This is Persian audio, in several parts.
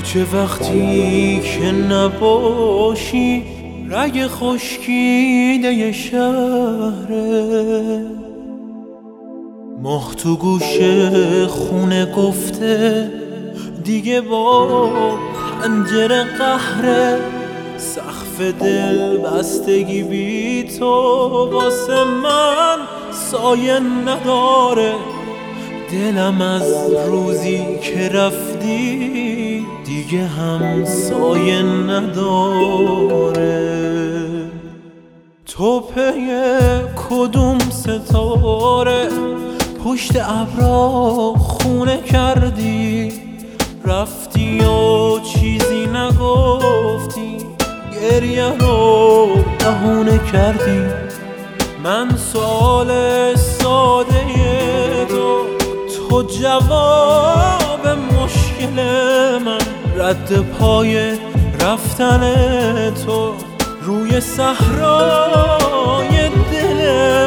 کوچه وقتی که نباشی رگ خشکیده شهره، ماه تو گوشه خونه گفته دیگه با پنجره قهره، سقف دل بستگی بی تو واسه من سایه نداره، دلم از روزی که رفتی دیگه هم سایه نداره. تو پی کدوم ستاره پشت ابرا خونه کردی، رفتی و چیزی نگفتی، گریه رو بهونه کردی. من سوال ساده تو جواب مشکل من، رد پای رفتن تو روی صحرای دل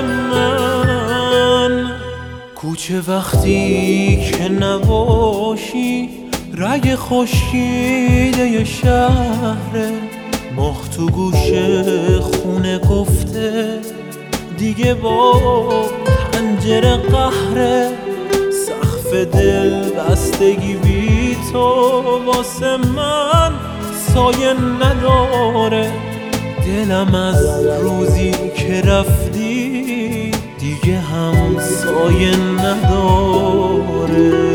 من. کوچه وقتی که نباشی رگ خشکیده شهره، ماه تو گوشه خونه گفته دیگه با پنجره قهره، سقف دل بستگی بی تو واسه من سایه نداره، دلم از روزی که رفتی دیگه هم سایه نداره.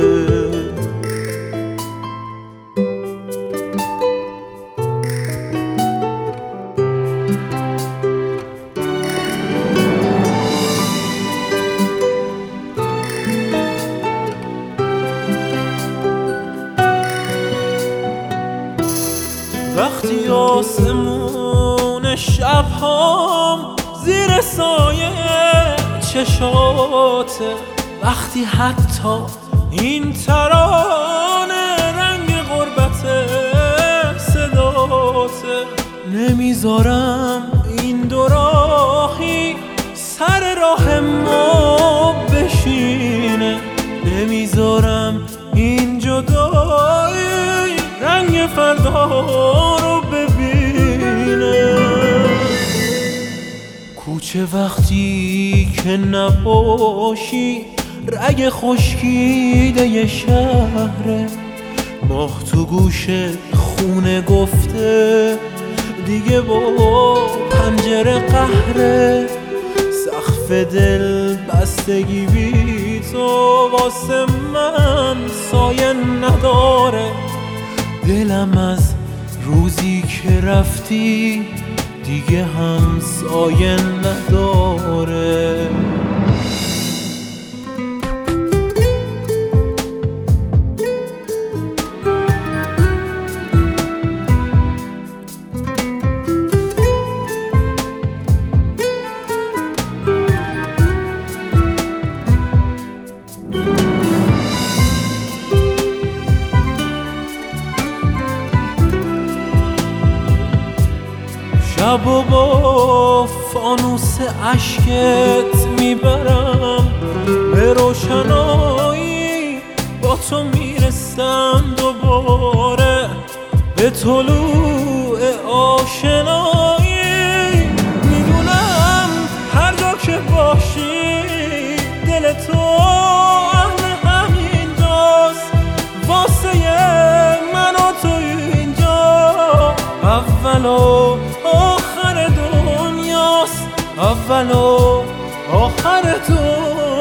وقتی آسمون شبهام زیر سایه چشاته، وقتی حتی این ترانه رنگ غربت صداته، نمیذارم این دو راهی سر راه ما بشینه، نمیذارم این جدایی رنگ فردا رو ببینه. کوچه وقتی که نباشی رگ خشکیده شهره، ماه تو گوشه خونه گفته دیگه با پنجره قهره، سقف دل بستگی بی تو واسه من سایه نداره، دلم از روزی که رفتی دیگه هم سایه نداره. شب و با فانوس عشقت میبرم به روشنایی، با تو میرسم دوباره به طلوع آشنایی. میدونم هر جا که باشی دل تو اهل همینجاست، واسه من و تو اینجا اول و آخر دنیاست، اول و آخر دنیاست.